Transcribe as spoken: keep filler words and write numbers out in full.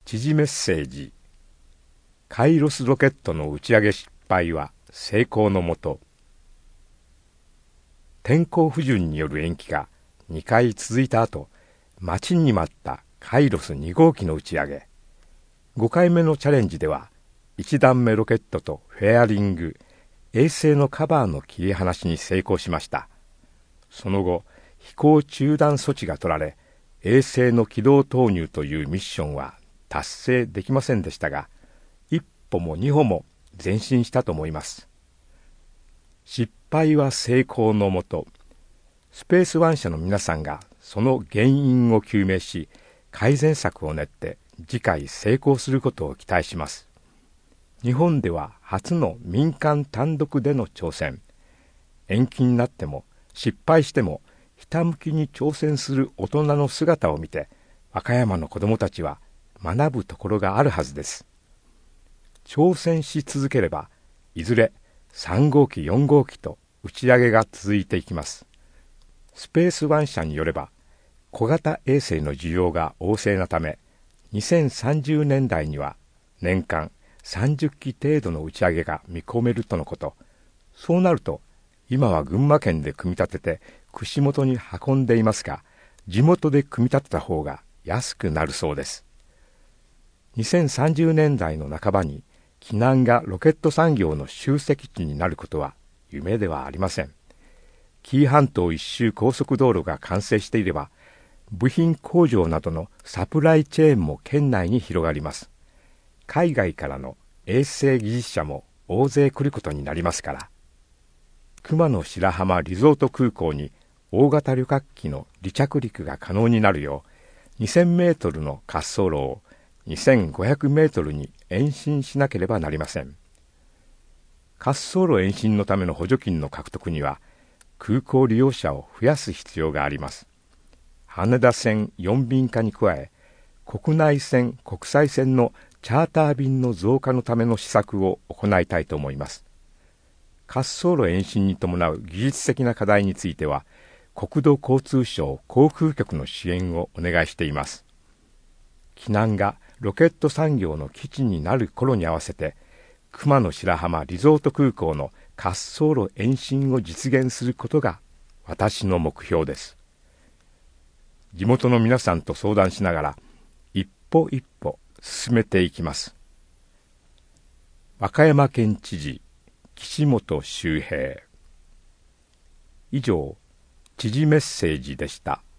知事メッセージ。カイロスロケットの打ち上げ失敗は成功のもと。天候不順による延期がにかい続いた後、待ちに待ったカイロスに号機の打ち上げ。ごかいめのチャレンジではいち段目ロケットとフェアリング、衛星のカバーの切り離しに成功しました。その後、飛行中断措置が取られ、衛星の軌道投入というミッションは達成できませんでしたが、一歩も二歩も前進したと思います。失敗は成功のもと。スペースワン社の皆さんがその原因を究明し、改善策を練って次回成功することを期待します。日本では初の民間単独での挑戦。延期になっても失敗してもひたむきに挑戦する大人の姿を見て、和歌山の子どもたちは学ぶところがあるはずです。挑戦し続ければ、いずれさん号機よん号機と打ち上げが続いていきます。スペースワン社によれば、小型衛星の需要が旺盛なため、にせんさんじゅうねんだいには年間さんじゅっ機程度の打ち上げが見込めるとのこと。そうなると、今は群馬県で組み立てて串本に運んでいますが、地元で組み立てた方が安くなるそうです。にせんさんじゅうねんだいの半ばに紀南がロケット産業の集積地になることは夢ではありません。紀伊半島一周高速道路が完成していれば、部品工場などのサプライチェーンも県内に広がります。海外からの衛星技術者も大勢来ることになりますから。熊野白浜リゾート空港に大型旅客機の離着陸が可能になるよう、にせんメートルの滑走路をにせんごひゃくメートルに延伸しなければなりません。滑走路延伸のための補助金の獲得には、空港利用者を増やす必要があります。羽田線よん便化に加え、国内線、国際線のチャーター便の増加のための施策を行いたいと思います。滑走路延伸に伴う技術的な課題については、国土交通省航空局の支援をお願いしています。紀南がロケット産業の基地になる頃に合わせて、熊野白浜リゾート空港の滑走路延伸を実現することが私の目標です。地元の皆さんと相談しながら、一歩一歩進めていきます。和歌山県知事、岸本周平。以上、知事メッセージでした。